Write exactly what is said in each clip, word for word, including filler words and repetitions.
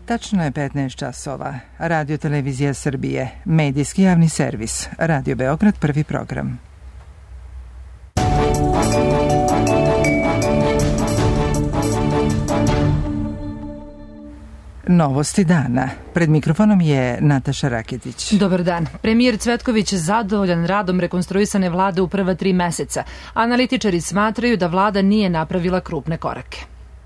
Tačno je petnaest časova. Radio Televizija Srbije, medijski javni servis, Radio Beograd, prvi program. Novosti dana. Pred mikrofonom je Nataša Raketić. Dobar dan. Premijer Cvetković je zadovoljan radom rekonstruisane vlade u prva tri meseca. Analitičari smatraju da vlada nije napravila krupne korake.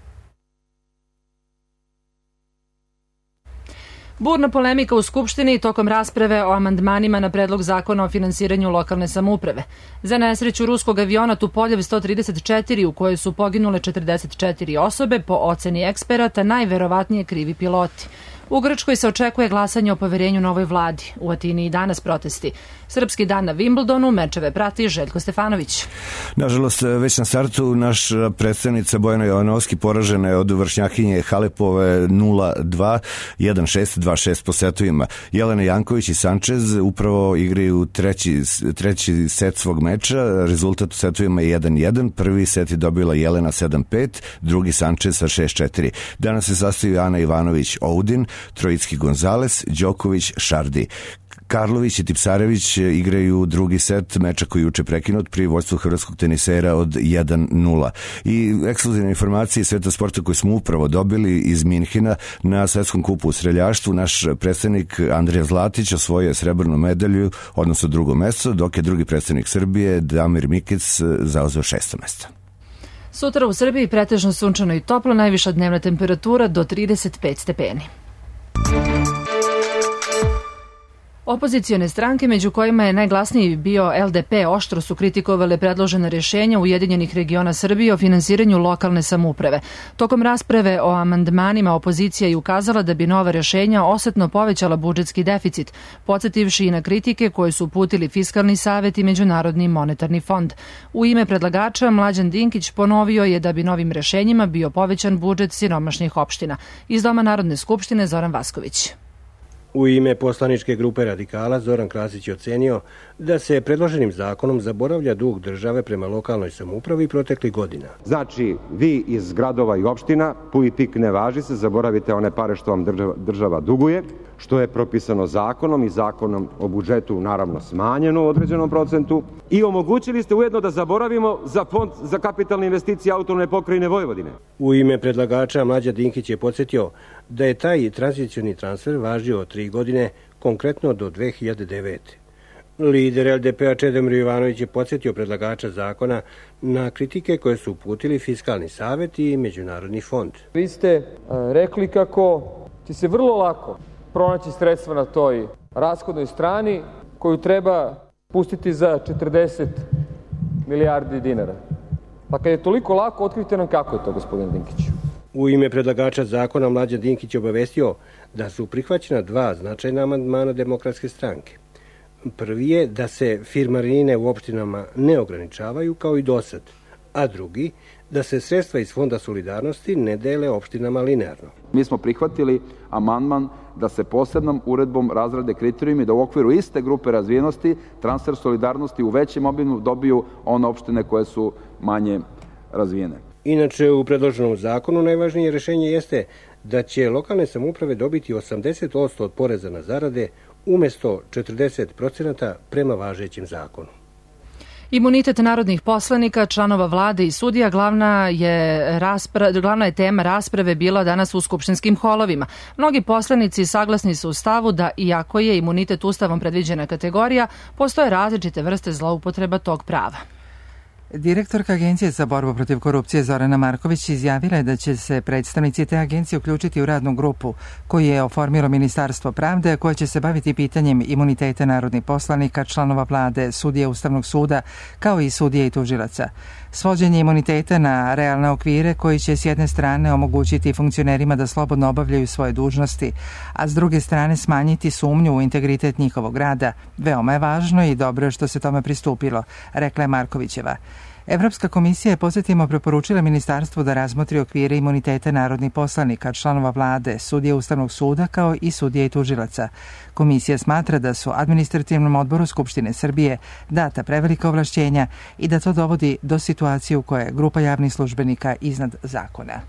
Burna polemika u Skupštini tokom rasprave o amandmanima na predlog zakona o finansiranju lokalne samouprave. Za nesreću ruskog aviona Tupoljev sto trideset četiri, u kojoj su poginule četrdeset četiri osobe, po oceni eksperata najverovatnije krivi piloti. U Grčkoj se očekuje glasanje o poverenju novoj vladi. U Atini i danas protesti. Srpski dan na Wimbledonu, mečeve prati Željko Stefanović. Nažalost, već na startu naša predstavnica Bojana Jovanovski poražena je od vršnjakinje Halepove nula dva, jedan šest, dva šest po setovima. Jelena Janković i Sančez upravo igraju treći, treći set svog meča. Rezultat u setovima je jedan jedan. Prvi set je dobila Jelena sedam pet, drugi Sančez sa šest četiri. Danas se sastaju Ana Ivanović Oudin, Trojicki Gonzales, Đoković, Šardi. Karlović i Tipsarević igraju drugi set meča koji juče prekinut pri vođstvu hrvatskog tenisera od jedan nula. I ekskluzivne informacije sveta sporta koje smo upravo dobili iz Minhina na svetskom kupu u streljaštvu. Naš predstavnik Andrija Zlatić osvojio srebrnu medalju, odnosno drugo mesto, dok je drugi predstavnik Srbije Damir Mikic zauzeo šesto mesto. Sutra u Srbiji pretežno sunčano i toplo, najviša dnevna temperatura do trideset pet stepeni. Opozicione stranke, među kojima je najglasniji bio L D P, oštro su kritikovale predložene rješenja Ujedinjenih regiona Srbije o finansiranju lokalne samouprave. Tokom rasprave o amandmanima opozicija je ukazala da bi nova rješenja osetno povećala budžetski deficit, podsjetivši i na kritike koje su uputili Fiskalni savet i Međunarodni monetarni fond. U ime predlagača Mlađan Dinkić ponovio je da bi novim rješenjima bio povećan budžet siromašnih opština. Iz Doma Narodne skupštine Zoran Vasković. U ime poslaničke grupe Radikala Zoran Krasić je ocenio da se predloženim zakonom zaboravlja dug države prema lokalnoj samoupravi proteklih godina. Znači, vi iz gradova i opština, puj pik ne važi se, zaboravite one pare što vam država, država duguje, što je propisano zakonom i zakonom o budžetu naravno smanjeno u određenom procentu, i omogućili ste ujedno da zaboravimo za fond za kapitalne investicije autonomne pokrajine Vojvodine. U ime predlagača Mlađa Dinkić je podsjetio da je taj tranzicioni transfer važio tri godine, konkretno do dve hiljade devete. Lider L D P-a Čedomir Jovanović je podsjetio predlagača zakona na kritike koje su uputili Fiskalni savet i Međunarodni fond. Vi ste uh, rekli kako će se vrlo lako pronaći sredstva na toj rashodnoj strani koju treba pustiti za četrdeset milijardi dinara. Pa kad je toliko lako, otkrite nam kako je to, gospodin Dinkić. U ime predlagača zakona Mlađan Dinkić je obavestio da su prihvaćena dva značajna amandmana Demokratske stranke. Prvi je da se firmarine u opštinama ne ograničavaju kao i dosad, a drugi da se sredstva iz Fonda solidarnosti ne dele opštinama linearno. Mi smo prihvatili amandman da se posebnom uredbom razrade kriterijumi da u okviru iste grupe razvijenosti transfer solidarnosti u većem obimu dobiju one opštine koje su manje razvijene. Inače, u predloženom zakonu najvažnije rješenje jeste da će lokalne samouprave dobiti osamdeset posto od poreza na zarade umjesto četrdeset procenata prema važećem zakonu. Imunitet narodnih poslanika, članova vlade i sudija glavna je, raspra, glavna je tema rasprave bila danas u skupštinskim holovima. Mnogi poslanici saglasni su u stavu da, iako je imunitet ustavom predviđena kategorija, postoje različite vrste zloupotreba tog prava. Direktorka Agencije za borbu protiv korupcije Zorana Marković izjavila je da će se predstavnici te agencije uključiti u radnu grupu koju je oformilo Ministarstvo pravde, koja će se baviti pitanjem imuniteta narodnih poslanika, članova vlade, sudije Ustavnog suda, kao i sudije i tužilaca. Svođenje imuniteta na realne okvire koji će s jedne strane omogućiti funkcionerima da slobodno obavljaju svoje dužnosti, a s druge strane smanjiti sumnju u integritet njihovog rada, veoma je važno i dobro što se tome pristupilo, rekla je Markovićeva. Evropska komisija je, podsjetimo, preporučila ministarstvu da razmotri okvire imuniteta narodnih poslanika, članova vlade, sudije Ustavnog suda, kao i sudije i tužilaca. Komisija smatra da su Administrativnom odboru Skupštine Srbije data prevelika ovlašćenja i da to dovodi do situacije u kojoj je grupa javnih službenika iznad zakona.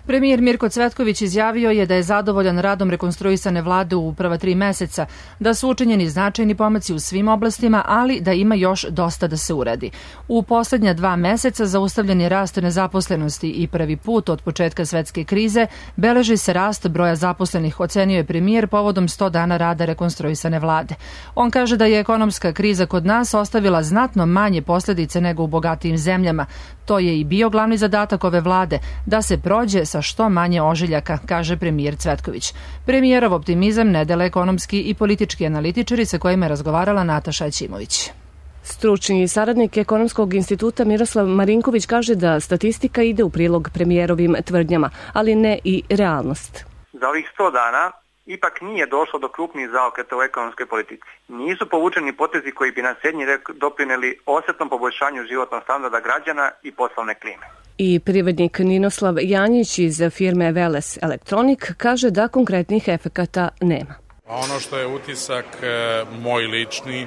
Premijer Mirko Cvetković izjavio je da je zadovoljan radom rekonstruisane vlade u prva tri meseca, da su učinjeni značajni pomaci u svim oblastima, ali da ima još dosta da se uradi. U poslednja dva meseca zaustavljen je rast nezaposlenosti i prvi put od početka svetske krize beleži se rast broja zaposlenih, ocenio je premijer povodom sto dana rada rekonstruisane vlade. On kaže da je ekonomska kriza kod nas ostavila znatno manje posljedice nego u bogatijim zemljama. To je i bio glavni zadatak ove vlade, da se prođe sa što manje ožiljaka, kaže premijer Cvetković. Premijerov optimizam ne dele ekonomski i politički analitičari sa kojima je razgovarala Nataša Ćimović. Stručni saradnik Ekonomskog instituta Miroslav Marinković kaže da statistika ide u prilog premijerovim tvrdnjama, ali ne i realnost. Za ovih sto dana ipak nije došlo do krupnih zaokreta u ekonomskoj politici. Nisu povučeni potezi koji bi na srednji rok doprineli osjetnom poboljšanju životnog standarda građana i poslovne klime. I privrednik Ninoslav Janjić iz firme Veles Electronic kaže da konkretnih efekata nema. Ono što je utisak moj lični,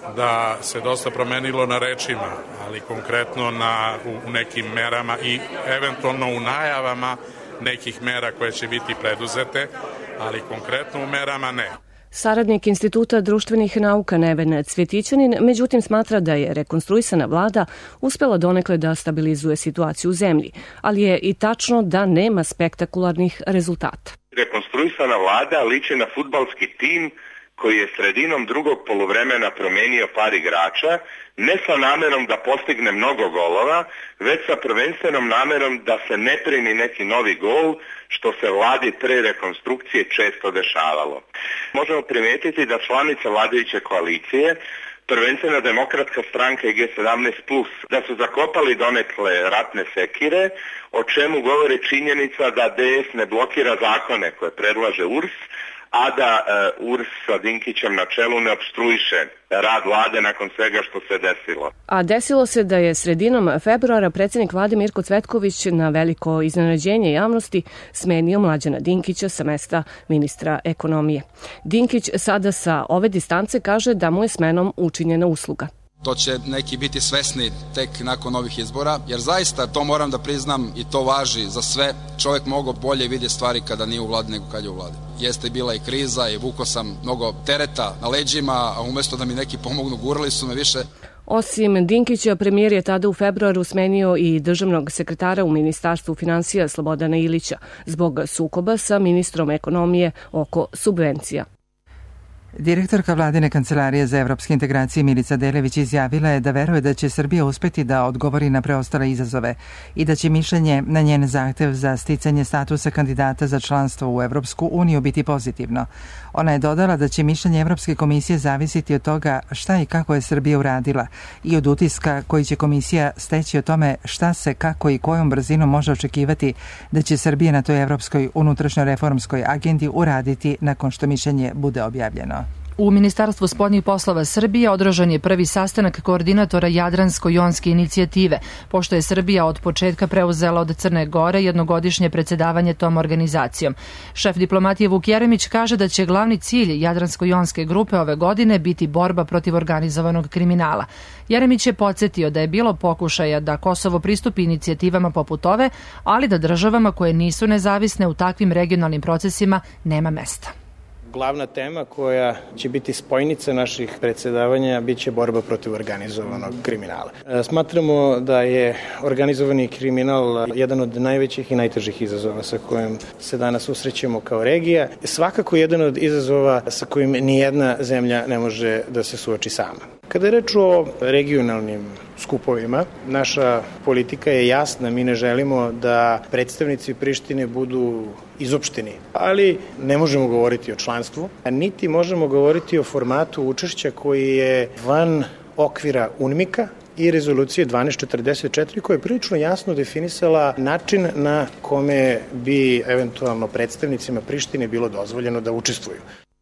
da se dosta promenilo na rečima, ali konkretno na, u nekim merama i eventualno u najavama nekih mera koje će biti preduzete, ali konkretno u merama ne. Saradnik Instituta društvenih nauka Neven Cvjetićanin međutim smatra da je rekonstruisana vlada uspela donekle da stabilizuje situaciju u zemlji, ali je i tačno da nema spektakularnih rezultata. Rekonstruisana vlada liči na fudbalski tim koji je sredinom drugog poluvremena promenio par igrača, ne sa namerom da postigne mnogo golova, već sa prvenstvenom namerom da se ne primi neki novi gol, što se vladi pre rekonstrukcije često dešavalo. Možemo primetiti da članice vladajuće koalicije, prvenstveno Demokratska stranka i G sedamnaest plus, da su zakopali donekle ratne sekire, o čemu govori činjenica da D S ne blokira zakone koje predlaže U R S, a da e, U R S sa Dinkićem na čelu ne opstruiše rad vlade nakon svega što se desilo. A desilo se da je sredinom februara predsjednik vlade Mirko Cvetković na veliko iznenađenje javnosti smenio Mlađana Dinkića sa mesta ministra ekonomije. Dinkić sada sa ove distance kaže da mu je smenom učinjena usluga. To će neki biti svesni tek nakon ovih izbora, jer zaista to moram da priznam i to važi za sve. Čovjek mnogo bolje vidi stvari kada nije u vladi nego kad je u vladi. Jeste bila i kriza i vuko sam mnogo tereta na leđima, a umjesto da mi neki pomognu, gurali su me više. Osim Dinkića, premijer je tada u februaru smenio i državnog sekretara u Ministarstvu finansija Slobodana Ilića zbog sukoba sa ministrom ekonomije oko subvencija. Direktorka vladine kancelarije za evropske integracije Milica Delević izjavila je da veruje da će Srbija uspeti da odgovori na preostale izazove i da će mišljenje na njen zahtev za sticanje statusa kandidata za članstvo u Evropsku uniju biti pozitivno. Ona je dodala da će mišljenje Evropske komisije zavisiti od toga šta i kako je Srbija uradila i od utiska koji će komisija steći o tome šta se, kako i kojom brzinom može očekivati da će Srbija na toj evropskoj unutrašnjoj reformskoj agendi uraditi nakon što mišljenje bude objavljeno. U Ministarstvu spoljnih poslova Srbije održan je prvi sastanak koordinatora Jadransko-jonske inicijative, pošto je Srbija od početka preuzela od Crne Gore jednogodišnje predsjedavanje tom organizacijom. Šef diplomatije Vuk Jeremić kaže da će glavni cilj Jadransko-jonske grupe ove godine biti borba protiv organizovanog kriminala. Jeremić je podsjetio da je bilo pokušaja da Kosovo pristupi inicijativama poput ove, ali da državama koje nisu nezavisne u takvim regionalnim procesima nema mesta. Glavna tema koja će biti spojnica naših predsjedavanja biće borba protiv organizovanog kriminala. Smatramo da je organizovani kriminal jedan od najvećih i najtežih izazova sa kojim se danas susrećemo kao regija. Svakako jedan od izazova sa kojim nijedna zemlja ne može da se suoči sama. Kada je reč o regionalnim skupovima, naša politika je jasna, mi ne želimo da predstavnici Prištine budu izopšteni, ali ne možemo govoriti o članstvu, niti možemo govoriti o formatu učešća koji je van okvira UNMIK-a i rezolucije dvanaest četrdeset četiri koja je prilično jasno definisala način na kome bi eventualno predstavnicima Prištine bilo dozvoljeno da učestvuju.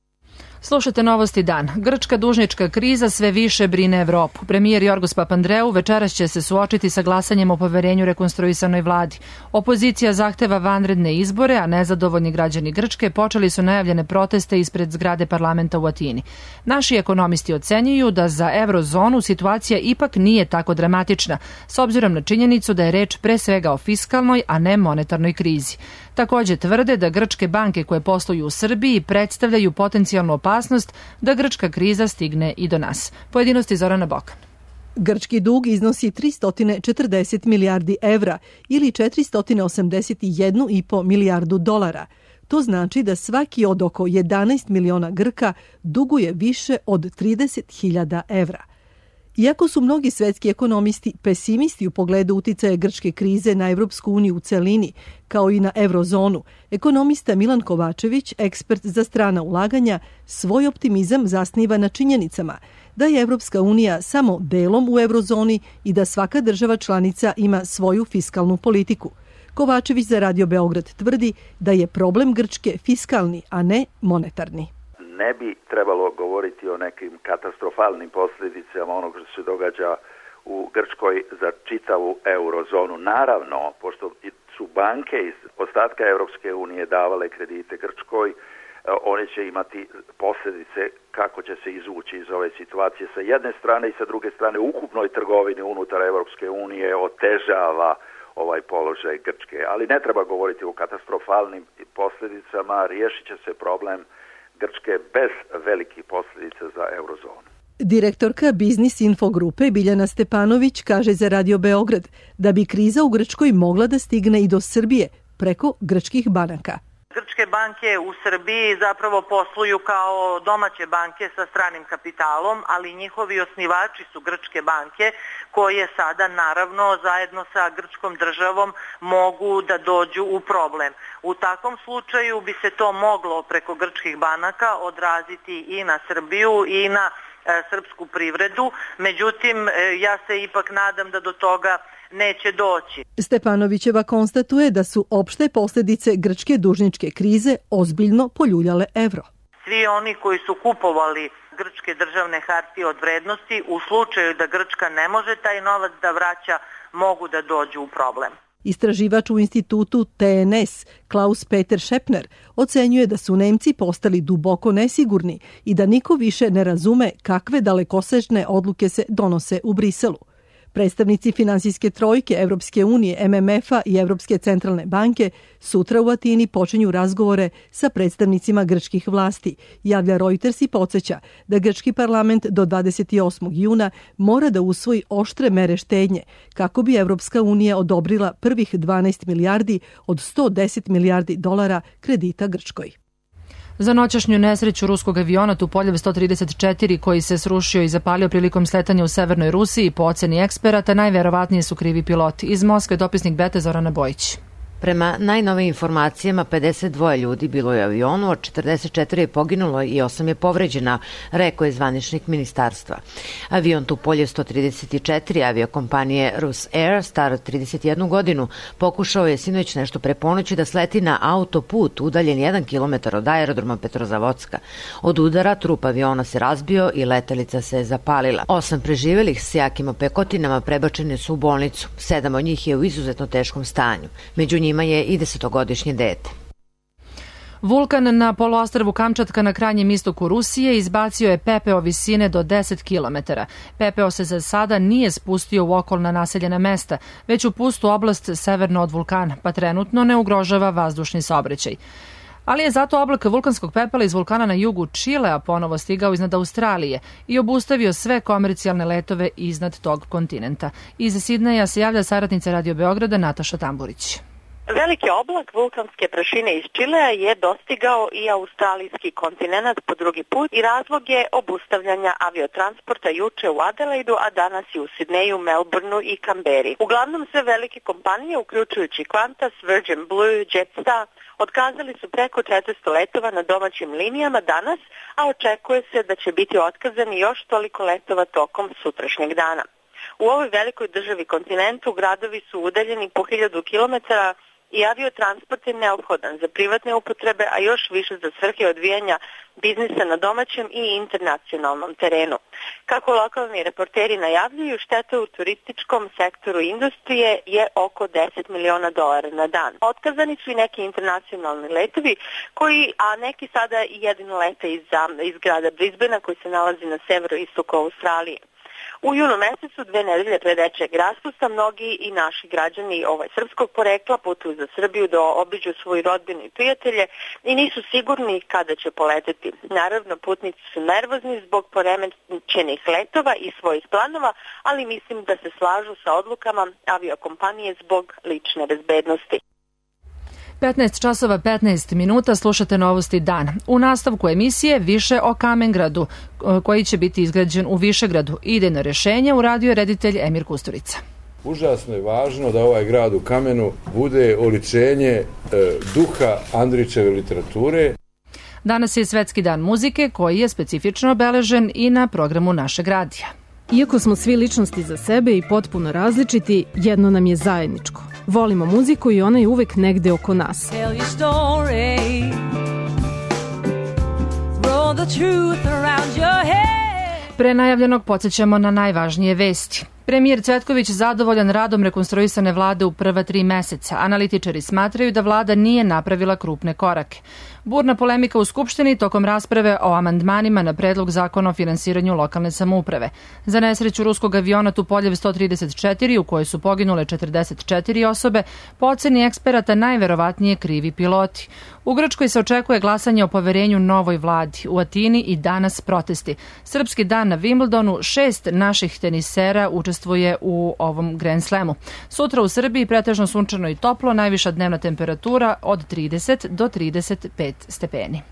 Slušajte Novosti dan. Grčka dužnička kriza sve više brine Evropu. Premijer Jorgos Papandreou večeras će se suočiti sa glasanjem o poverenju rekonstruisanoj vladi. Opozicija zahteva vanredne izbore, a nezadovoljni građani Grčke počeli su najavljene proteste ispred zgrade parlamenta u Atini. Naši ekonomisti ocenjuju da za eurozonu situacija ipak nije tako dramatična, s obzirom na činjenicu da je reč pre svega o fiskalnoj, a ne monetarnoj krizi. Takođe tvrde da grčke banke koje posluju u Srbiji predstavljaju potencijalnu opasnost da grčka kriza stigne i do nas. Pojedinosti Zorana Bokan. Grčki dug iznosi tristo četrdeset milijardi evra ili četiristo osamdeset jedan i po milijardu dolara. To znači da svaki od oko jedanaest miliona Grka duguje više od trideset hiljada evra. Iako su mnogi svetski ekonomisti pesimisti u pogledu uticaja grčke krize na Evropsku uniju u celini, kao i na eurozonu, ekonomista Milan Kovačević, ekspert za strana ulaganja, svoj optimizam zasniva na činjenicama da je Evropska unija samo delom u eurozoni i da svaka država članica ima svoju fiskalnu politiku. Kovačević za Radio Beograd tvrdi da je problem Grčke fiskalni, a ne monetarni. Ne bi trebalo govoriti o nekim katastrofalnim posljedicama onog što se događa u Grčkoj za čitavu eurozonu. Naravno, pošto su banke iz ostatka Evropske unije davale kredite Grčkoj, one će imati posljedice kako će se izvući iz ove situacije. Sa jedne strane i sa druge strane ukupnoj trgovini unutar Evropske unije otežava ovaj položaj Grčke. Ali ne treba govoriti o katastrofalnim posljedicama, riješit će se problem Grčke bez velikih posljedica za eurozonu. Direktorka Biznis Info grupe Biljana Stepanović kaže za Radio Beograd da bi kriza u Grčkoj mogla da stigne i do Srbije preko grčkih banaka. Grčke banke u Srbiji zapravo posluju kao domaće banke sa stranim kapitalom, ali njihovi osnivači su grčke banke koje sada naravno zajedno sa grčkom državom mogu da dođu u problem. U takvom slučaju bi se to moglo preko grčkih banaka odraziti i na Srbiju i na e, srpsku privredu, međutim e, ja se ipak nadam da do toga neće doći. Stepanovićeva konstatuje da su opšte posljedice grčke dužničke krize ozbiljno poljuljale evro. Svi oni koji su kupovali grčke državne hartije od vrednosti u slučaju da Grčka ne može taj novac da vraća, mogu da dođu u problem. Istraživač u institutu T N S Klaus Peter Šepner ocenjuje da su Nemci postali duboko nesigurni i da niko više ne razume kakve dalekosežne odluke se donose u Briselu. Predstavnici finansijske trojke Evropske unije, M M F-a i Evropske centralne banke sutra u Atini počinju razgovore sa predstavnicima grčkih vlasti. Javlja Reuters i podsjeća da grčki parlament do dvadeset osmog juna mora da usvoji oštre mere štednje kako bi Evropska unija odobrila prvih dvanaest milijardi od sto deset milijardi dolara kredita Grčkoj. Za noćašnju nesreću ruskog aviona Tupoljev sto trideset četiri koji se srušio i zapalio prilikom sletanja u severnoj Rusiji, po oceni eksperata, najverovatnije su krivi piloti. Iz Moskve dopisnik Bete Zorana Bojić. Prema najnovim informacijama, pedeset dva ljudi bilo je u avionu, a četrdeset četiri je poginulo i osam je povređena, rekao je zvaničnik ministarstva. Avion Tupoljev sto trideset četiri aviokompanije Rus Air, star trideset jednu godinu, pokušao je sinoć nešto pre ponoći da sleti na autoput udaljen jedan kilometar od aerodroma Petrozavodska. Od udara trup aviona se razbio i letelica se zapalila. Osam preživelih s jakim opekotinama prebačene su u bolnicu. Sedam od njih je u izuzetno teškom stanju. Među njima njima je i desetogodišnje dete. Vulkan na poluostrvu Kamčatka na krajnjem istoku Rusije izbacio je pepeo visine do deset kilometara. Pepeo se za sada nije spustio u okolna naseljena mesta, već u pustu oblast severno od vulkana, pa trenutno ne ugrožava vazdušni saobraćaj. Ali je zato oblak vulkanskog pepela iz vulkana na jugu Čilea ponovo stigao iznad Australije i obustavio sve komercijalne letove iznad tog kontinenta. Iz Sidneja se javlja saradnica Radio Beograda Nataša Tamburić. Veliki oblak vulkanske prašine iz Čilea je dostigao i australijski kontinent po drugi put i razlog je obustavljanja aviotransporta juče u Adelaidu, a danas i u Sidneju, Melbourneu i Kamberi. Uglavnom sve velike kompanije, uključujući Qantas, Virgin Blue, Jetstar, otkazali su preko četiristo letova na domaćim linijama danas, a očekuje se da će biti otkazani još toliko letova tokom sutrašnjeg dana. U ovoj velikoj državi kontinentu gradovi su udaljeni po hiljadu kilometara i aviotransport je neophodan za privatne upotrebe, a još više za svrhe odvijanja biznisa na domaćem i internacionalnom terenu. Kako lokalni reporteri najavljuju, šteta u turističkom sektoru industrije je oko deset miliona dolara na dan. Otkazani su i neki internacionalni letovi, koji, a neki sada i jedino lete iz, iz grada Brisbanea koji se nalazi na severoistoku Australije. U junu mesecu, dve nedelje pre dečijeg raspusta, mnogi i naši građani ovaj, srpskog porekla putuju za Srbiju da obiđu svoju rodbinu i prijatelje i nisu sigurni kada će poleteti. Naravno, putnici su nervozni zbog poremećenih letova i svojih planova, ali mislim da se slažu sa odlukama aviokompanije zbog lične bezbednosti. petnaest časova petnaest minuta, slušate Novosti dan. U nastavku emisije više o Kamengradu, koji će biti izgrađen u Višegradu. Idejno rešenje uradio je reditelj Emir Kusturica. Užasno je važno da ovaj grad u kamenu bude oličenje e, duha Andrićeve literature. Danas je Svetski dan muzike, koji je specifično obeležen i na programu našeg radija. Iako smo svi ličnosti za sebe i potpuno različiti, jedno nam je zajedničko. Volimo muziku i ona je uvek negde oko nas. Tell your story. Roll the truth around your head. Pre najavljenog podsjećamo na najvažnije vesti. Premijer Cvetković zadovoljan radom rekonstruisane vlade u prva tri meseca. Analitičari smatraju da vlada nije napravila krupne korake. Burna polemika u Skupštini tokom rasprave o amandmanima na predlog zakona o finansiranju lokalne samouprave. Za nesreću ruskog aviona Tupoljev sto trideset četiri, u kojoj su poginule četrdeset četiri osobe, po oceni eksperata najverovatnije krivi piloti. U Grčkoj se očekuje glasanje o poverenju novoj vladi. U Atini i danas protesti. Srpski dan na Wimbledonu, šest naših tenisera učestvuje u ovom Grand Slamu. Sutra u Srbiji pretežno sunčano i toplo, najviša dnevna temperatura od trideset do trideset pet stepeni.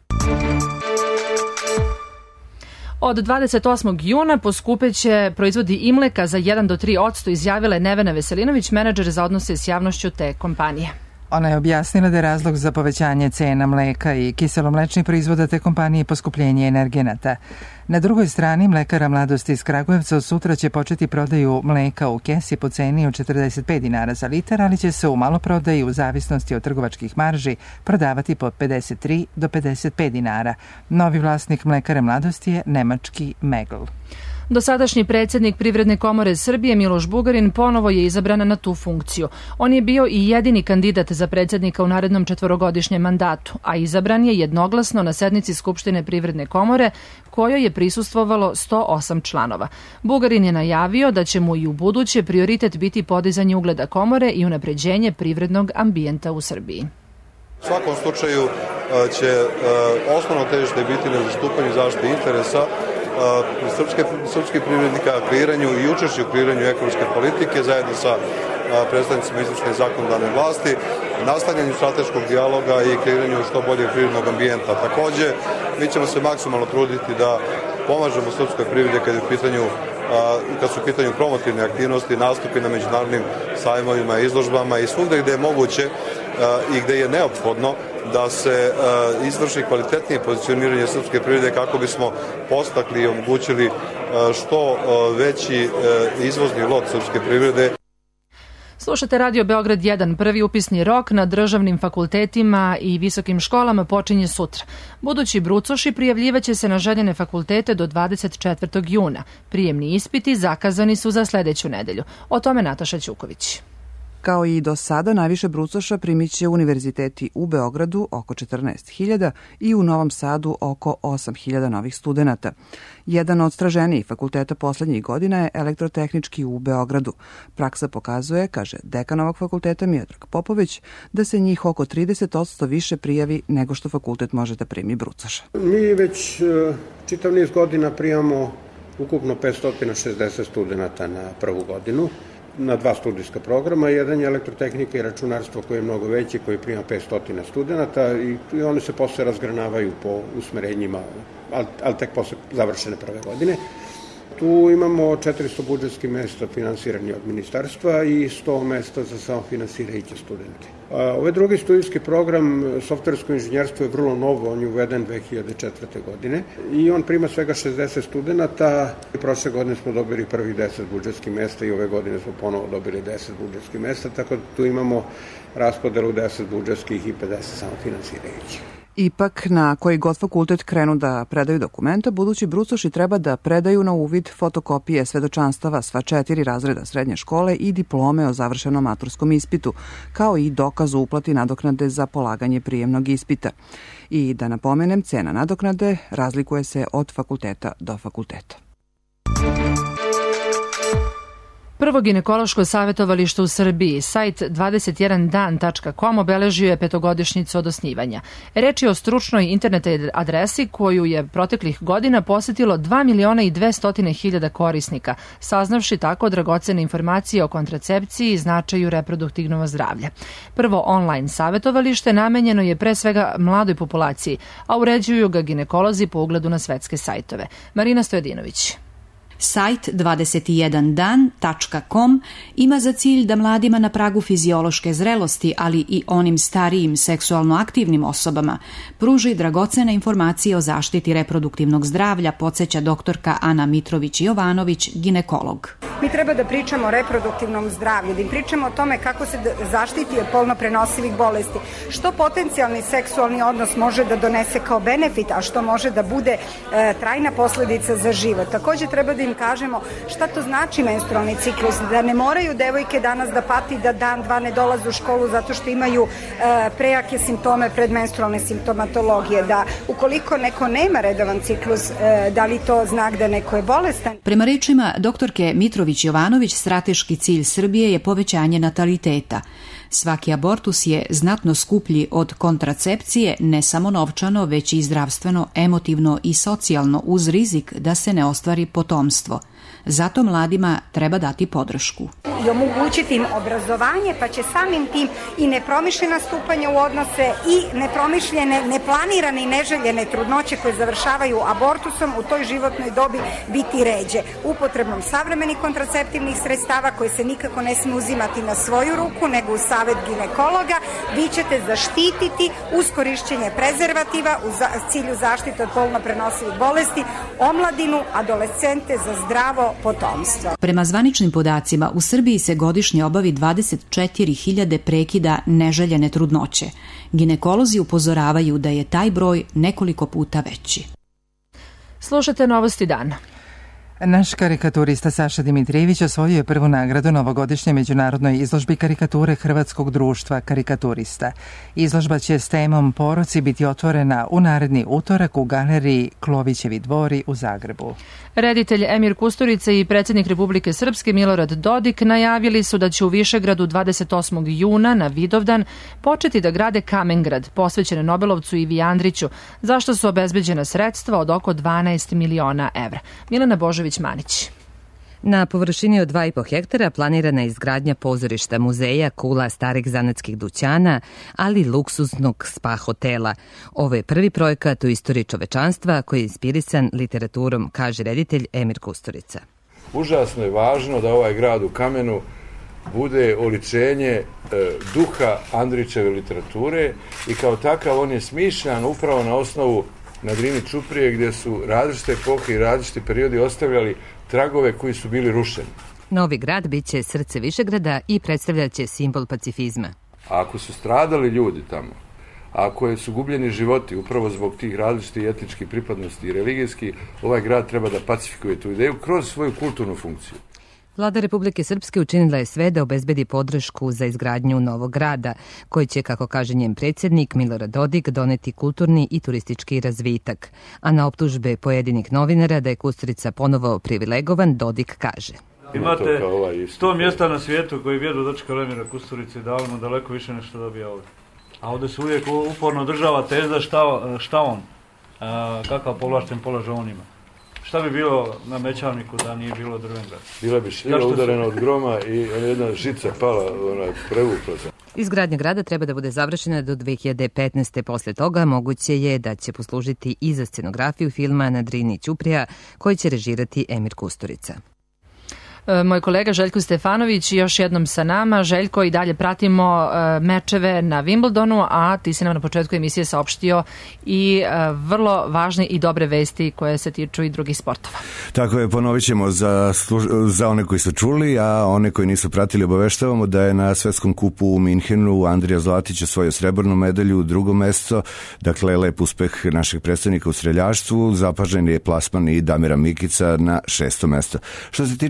Od dvadeset osmog juna poskupeće proizvodi i mleka za jedan do tri posto, izjavila je Nevena Veselinović, menadžer za odnose s javnošću te kompanije. Ona je objasnila da je razlog za povećanje cena mleka i kiselomlečnih proizvoda te kompanije poskupljenje energenata. Na drugoj strani, mlekara Mladosti iz Kragujevca od sutra će početi prodaju mleka u kesi po ceni od četrdeset pet dinara za litar, ali će se u maloprodaji u zavisnosti od trgovačkih marži prodavati po pedeset tri do pedeset pet dinara. Novi vlasnik mlekare Mladosti je nemački Megl. Dosadašnji predsjednik Privredne komore Srbije Miloš Bugarin ponovo je izabran na tu funkciju. On je bio i jedini kandidat za predsjednika u narednom četvorogodišnjem mandatu, a izabran je jednoglasno na sednici Skupštine Privredne komore, kojoj je prisustvovalo sto osam članova. Bugarin je najavio da će mu i u buduće prioritet biti podizanje ugleda komore i unapređenje privrednog ambijenta u Srbiji. U svakom slučaju će osnovno težište biti na zastupanju zaštite interesa srpske, srpskih privrednika, kreiranju i učešću u kreiranju ekonomske politike zajedno sa predstavnicima izvršne i zakonodavne vlasti, nastavljanju strateškog dijaloga i kreiranju što boljeg privrednog ambijenta. Takođe, mi ćemo se maksimalno truditi da pomažemo srpskoj privredi kad je u pitanju kad su u pitanju promotivne aktivnosti, nastupi na međunarodnim sajmovima, izložbama i svugde gde je moguće i gde je neophodno da se izvrši kvalitetnije pozicioniranje srpske privrede kako bismo postakli i omogućili što veći izvozni lot srpske privrede. Slušate Radio Beograd jedan. Prvi upisni rok na državnim fakultetima i visokim školama počinje sutra. Budući brucoši prijavljivaće se na željene fakultete do dvadeset četvrtog juna. Prijemni ispiti zakazani su za sledeću nedelju. O tome Nataša Ćuković. Kao i do sada, najviše brucoša primit će univerziteti u Beogradu oko četrnaest hiljada i u Novom Sadu oko osam hiljada novih studenta. Jedan od straženijih fakulteta poslednjih godina je elektrotehnički u Beogradu. Praksa pokazuje, kaže dekan ovog fakulteta Miodrag Popović, da se njih oko trideset posto više prijavi nego što fakultet može da primi brucoša. Mi već uh, čitav niz godina prijamo ukupno petsto šezdeset studenta na prvu godinu, na dva studijska programa. Jedan je elektrotehnika i računarstvo koji je mnogo veći, koji prima petsto studenta i, i oni se posle razgranavaju po usmerenjima, ali, ali tek posle završene prve godine. Tu imamo četiristo budžetskih mesta finansirani od ministarstva i sto mesta za samofinansirajuće studente. Ovaj drugi studijski program, softversko inženjerstvo, je vrlo novo, on je uveden dve hiljade četvrte. godine i on prima svega šezdeset studenta. Prošle godine smo dobili prvih deset budžetskih mesta i ove godine smo ponovo dobili deset budžetskih mesta, tako da tu imamo raspodelu deset budžetskih i pedeset samofinansirajućih. Ipak, na koji god fakultet krenu da predaju dokumenta, budući brucoši treba da predaju na uvid fotokopije svedočanstava sva četiri razreda srednje škole i diplome o završenom maturskom ispitu, kao i dokaz o uplati nadoknade za polaganje prijemnog ispita. I da napomenem, cena nadoknade razlikuje se od fakulteta do fakulteta. Prvo ginekološko savjetovalište u Srbiji, sajt dvadeset jedan dan tačka com obeležio je petogodišnjicu od osnivanja. Reč je o stručnoj internet adresi koju je proteklih godina posetilo dva miliona i dvesta hiljada korisnika, saznavši tako dragocene informacije o kontracepciji i značaju reproduktivnog zdravlja. Prvo online savjetovalište namenjeno je pre svega mladoj populaciji, a uređuju ga ginekolozi po ugledu na svetske sajtove. Marina Stojedinović. Sajt dvadeset jedan dan tačka com ima za cilj da mladima na pragu fiziološke zrelosti, ali i onim starijim seksualno aktivnim osobama, pruži dragocene informacije o zaštiti reproduktivnog zdravlja, podsjeća doktorka Ana Mitrović-Jovanović, ginekolog. Mi treba da pričamo o reproduktivnom zdravlju, da im pričamo o tome kako se zaštiti od polno prenosivih bolesti, što potencijalni seksualni odnos može da donese kao benefit, a što može da bude e, trajna posledica za život. Takođe treba da im kažemo šta to znači menstrualni ciklus, da ne moraju devojke danas da pati da dan, dva ne dolaze u školu zato što imaju e, prejake simptome predmenstrualne simptomatologije, da ukoliko neko nema redovan ciklus, e, da li to znak da neko je bolestan. Prema rečima doktorke Mitrović-Jovanović, strateški cilj Srbije je povećanje nataliteta. Svaki abortus je znatno skuplji od kontracepcije, ne samo novčano, već i zdravstveno, emotivno i socijalno, uz rizik da se ne ostvari potomstvo. Zato mladima treba dati podršku. I omogućiti im obrazovanje, pa će samim tim i nepromišljena stupanja u odnose i nepromišljene, neplanirane i neželjene trudnoće koje završavaju abortusom u toj životnoj dobi biti ređe. Upotrebom savremenih kontraceptivnih sredstava koje se nikako ne smije uzimati na svoju ruku, nego u savet ginekologa, vi ćete zaštititi uz korišćenje prezervativa u za, cilju zaštite od polno prenosivih bolesti omladinu, adolescente za zdravo potomstvo. Prema zvaničnim podacima, u Srbiji se godišnje obavi dvadeset četiri hiljade prekida neželjene trudnoće. Ginekolozi upozoravaju da je taj broj nekoliko puta veći. Slušate Novosti dana. Naš karikaturista Saša Dimitrijević osvojio je prvu nagradu na ovogodišnjoj međunarodnoj izložbi karikature Hrvatskog društva karikaturista. Izložba će s temom Poroci biti otvorena u naredni utorak u galeriji Klovićevi dvori u Zagrebu. Reditelj Emir Kusturica i predsjednik Republike Srpske Milorad Dodik najavili su da će u Višegradu dvadeset osmog juna na Vidovdan početi da grade Kamengrad, posvećen Nobelovcu Ivi Andriću, za što su obezbeđena sredstva od oko dvanaest miliona evra. Milena Božović-Manić. Na površini od dva i po hektara planirana je izgradnja pozorišta, muzeja, kula, starih zanatskih dućana, ali i luksuznog spa hotela. Ovo je prvi projekat u istoriji čovečanstva koji je inspirisan literaturom, kaže reditelj Emir Kusturica. Užasno je važno da ovaj grad u kamenu bude oličenje e, duha Andrićeve literature i kao takav on je smišljan upravo na osnovu na Drini Ćuprije gdje su različite epohe i različiti periodi ostavljali tragove koji su bili rušeni. Novi grad biće srce Višegrada i predstavljaće simbol pacifizma. A ako su stradali ljudi tamo, ako su gubljeni životi upravo zbog tih različitih etničkih pripadnosti i religijskih, ovaj grad treba da pacifikuje tu ideju kroz svoju kulturnu funkciju. Vlada Republike Srpske učinila je sve da obezbedi podršku za izgradnju novog grada, koji će, kako kaže njen predsjednik Milorad Dodik, doneti kulturni i turistički razvitak. A na optužbe pojedinih novinara da je Kusturica ponovo privilegovan, Dodik kaže. Imate sto mjesta na svijetu koji vjeru dočekali Emira Kusturice i dali mu daleko više nešto dobija ovdje. A ovdje se uvijek uporno država teza šta, šta on, kakav povlašten položaj on ima. Šta bi bilo na Mećavniku da nije bilo Drvengrada? Bila bi šljiva udarena od groma i jedna žica pala, ona prevukla se. Izgradnja grada treba da bude završena do dve hiljade petnaeste. Posle toga moguće je da će poslužiti i za scenografiju filma na Drini Ćuprija, koji će režirati Emir Kusturica. Moj kolega Željko Stefanović još jednom sa nama. Željko, i dalje pratimo mečeve na Wimbledonu, a ti si nam na početku emisije saopštio i vrlo važne i dobre vesti koje se tiču i drugih sportova. Tako je, ponovit ćemo za, za one koji su čuli, a one koji nisu pratili obaveštavamo da je na svetskom kupu u Minhenu Andrija Zlatić osvojio srebrnu medalju, drugo mesto, dakle lep uspeh našeg predstavnika u streljaštvu, zapažen je plasman i Damira Mikica na šesto mesto. Što se tiče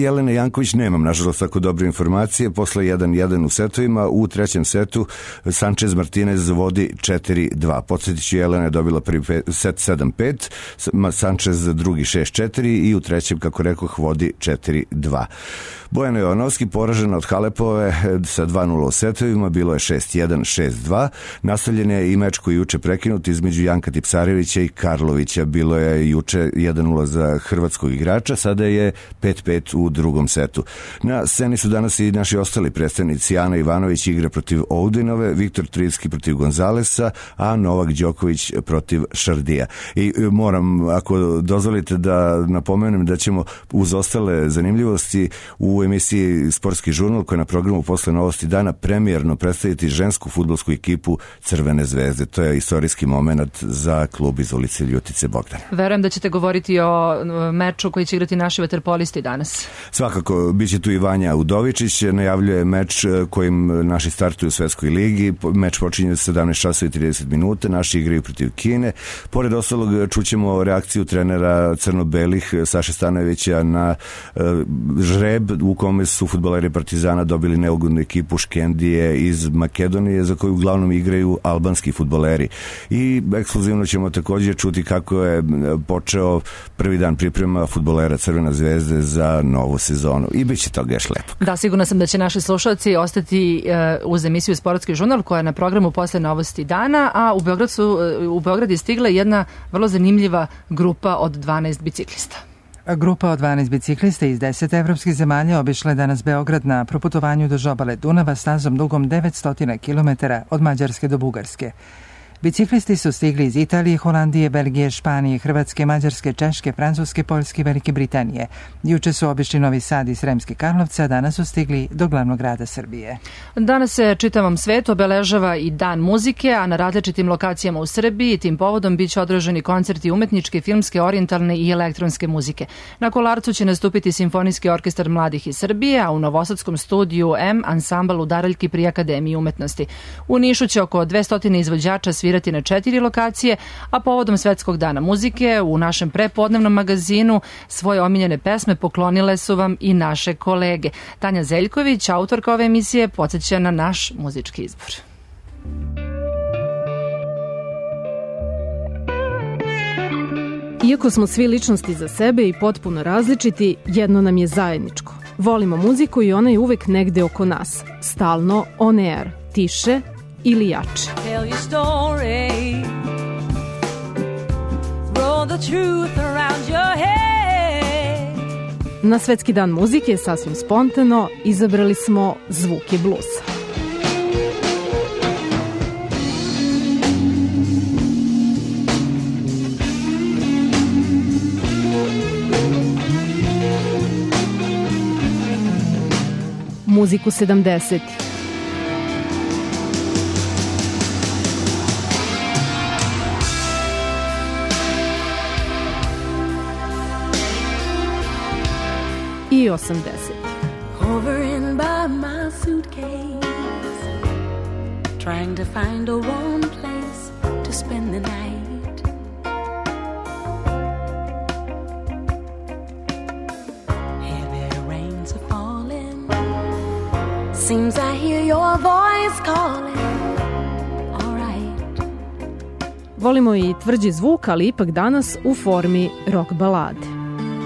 Jelene Janković nemam, nažalost, tako dobre informacije. Posle jedan jedan u setovima, u trećem setu Sanchez Martinez vodi četiri dva. Podsjetit ću, Jelena je dobila prvi set sedam pet, Sanchez drugi šest četiri i u trećem, kako rekoh, vodi četiri dva. Bojana Jovanovski poražena od Halepove sa dva nula u setovima, bilo je šest jedan, šest dva. Nastavljen je i meč koji juče prekinut između Janka Tipsarevića i Karlovića. Bilo je juče jedan nula za hrvatskog igrača, sada je pet pet u drugom setu. Na sceni su danas i naši ostali predstavnici. Ana Ivanović igra protiv Oudinove, Viktor Trivski protiv Gonzalesa, a Novak Đoković protiv Šardija. I moram, ako dozvolite, da napomenem da ćemo uz ostale zanimljivosti u emisiji Sportski žurnal, koja je na programu posle novosti dana, premijerno predstaviti žensku fudbalsku ekipu Crvene zvezde. To je istorijski moment za klub iz ulice Ljutice Bogdana. Verujem da ćete govoriti o meču koji će igrati naši vaterpolisti danas. Svakako, bit će tu i Vanja Udovičić, najavljuje meč kojim naši startuju u Svetskoj ligi. Meč počinje sedamnaest časova i trideset minuta, naši igraju protiv Kine. Pored ostalog, čućemo reakciju trenera crno-belih Saše Stanojevića na uh, žreb u kome su fudbaleri Partizana dobili neugodnu ekipu Škendije iz Makedonije, za koju uglavnom igraju albanski fudbaleri. I ekskluzivno ćemo također čuti kako je počeo prvi dan priprema fudbalera Crvena zvezde za novu sezonu. I bit će toga još lepo. Da, sigurno sam da će naši slušalci ostati uh, uz emisiju Sportski žurnal, koja je na programu posle novosti dana, a u Beograd, su, uh, u Beograd je stigla jedna vrlo zanimljiva grupa od dvanaest biciklista. Grupa od dvanaest biciklista iz deset evropskih zemalja obišla je danas Beograd na proputovanju do obale Dunava stazom dugom devetsto kilometara od Mađarske do Bugarske. Biciklisti su stigli iz Italije, Holandije, Belgije, Španije, Hrvatske, Mađarske, Češke, Francuske, Poljske i Velike Britanije. Juče su obišli Novi Sad i Sremske Karlovce, a danas su stigli do glavnog grada Srbije. Danas se čitavom svetu obeležava i Dan muzike, a na različitim lokacijama u Srbiji tim povodom biće održani koncerti umetničke, filmske, orijentalne i elektronske muzike. Na Kolarcu će nastupiti Simfonijski orkestar mladih iz Srbije, a u Novosadskom studiju M ansambl Udaraljki pri Akademiji umetnosti. U Nišu će oko dvesta izvođača svirati na četiri lokacije, a povodom Svetskog dana muzike u našem prepodnevnom magazinu svoje omiljene pesme poklonile su vam i naše kolege. Tanja Zeljković, autorka ove emisije, podsjeća na naš muzički izbor. Iako smo svi ličnosti za sebe i potpuno različiti, jedno nam je zajedničko. Volimo muziku i ona je uvek negde oko nas. Stalno on air, tiše ili jače. Tell your story. Roll the truth around your head. Na Svetski dan muzike sasvim spontano izabrali smo zvuke blusa. Muziku sedamdesetih. I osamdeset. Hovering by my suitcase, trying to find a warm place to spend the night. Heavy rains are falling, seems I hear your voice calling. All right. Volimo i tvrđi zvuk, ali ipak danas u formi rock balade.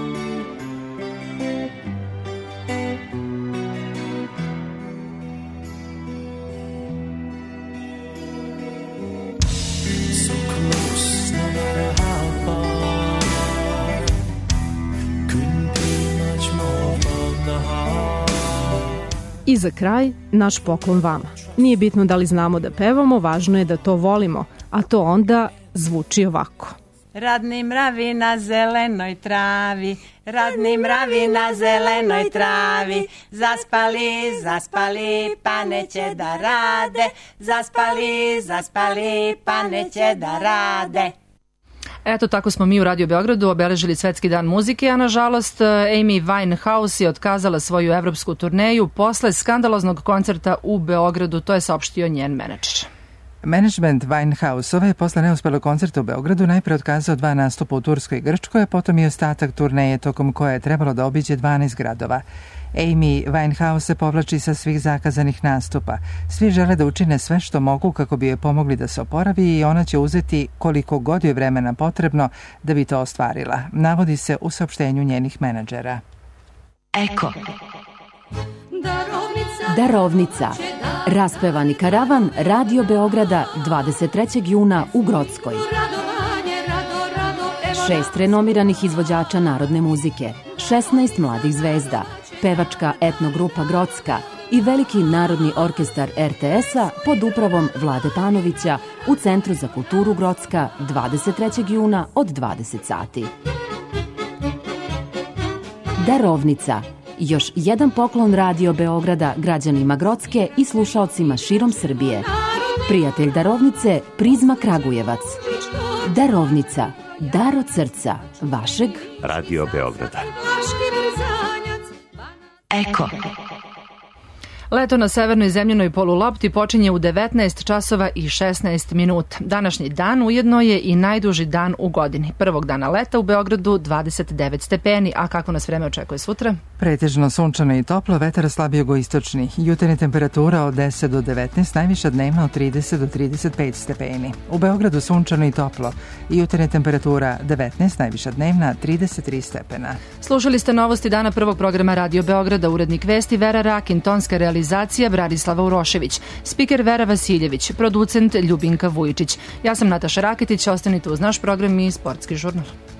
I za kraj, naš poklon vama. Nije bitno da li znamo da pevamo, važno je da to volimo, a to onda zvuči ovako. Radni mravi na zelenoj travi, radni mravi na zelenoj travi, zaspali, zaspali, pa neće da rade, zaspali, zaspali, pa neće da rade. Eto, tako smo mi u Radio Beogradu obeležili Svetski dan muzike, a nažalost Amy Winehouse je otkazala svoju evropsku turneju posle skandaloznog koncerta u Beogradu, to je saopštio njen menadžer. Management Winehouse-ove je posle neuspelog koncerta u Beogradu najpre otkazao dva nastupa u Turskoj i Grčkoj, a potom i ostatak turneje tokom koje je trebalo da obiđe dvanaest gradova. Amy Winehouse se povlači sa svih zakazanih nastupa. Svi žele da učine sve što mogu kako bi joj pomogli da se oporavi i ona će uzeti koliko god je vremena potrebno da bi to ostvarila, navodi se u saopštenju njenih menadžera. Eko. Darovnica. Raspevani karavan Radio Beograda dvadeset trećeg juna u Grockoj. Šest renomiranih izvođača narodne muzike, šesnaest mladih zvezda, pevačka etnogrupa Grocka i veliki narodni orkestar er te es-a pod upravom Vlade Panovića u Centru za kulturu Grocka dvadeset trećeg juna od dvadeset sati. Darovnica. Još jedan poklon Radio Beograda građanima Grocke i slušaocima širom Srbije. Prijatelj Darovnice, Prizma Kragujevac. Darovnica. Dar od srca vašeg Radio Beograda. Eko. Leto na severnoj zemljenoj polulopti počinje u devetnaest časova i šesnaest minuta. Današnji dan ujedno je i najduži dan u godini. Prvog dana leta u Beogradu dvadeset devet stepeni, a kako nas vreme očekuje sutra? Pretežno sunčano i toplo, vetar slab jugoistočni. Jutarnja temperatura od deset do devetnaest, najviša dnevna od trideset do trideset pet stepeni. U Beogradu sunčano i toplo. Jutarnja temperatura devetnaest, najviša dnevna trideset tri stepena. Slušali ste novosti dana prvog programa Radio Beograda, urednik vesti Vera Rakin, tonska realizacija Branislava Urošević, spiker Vera Vasiljević, producent Ljubinka Vujičić. Ja sam Nataša Raketić, ostanite uz naš program i sportski žurnal.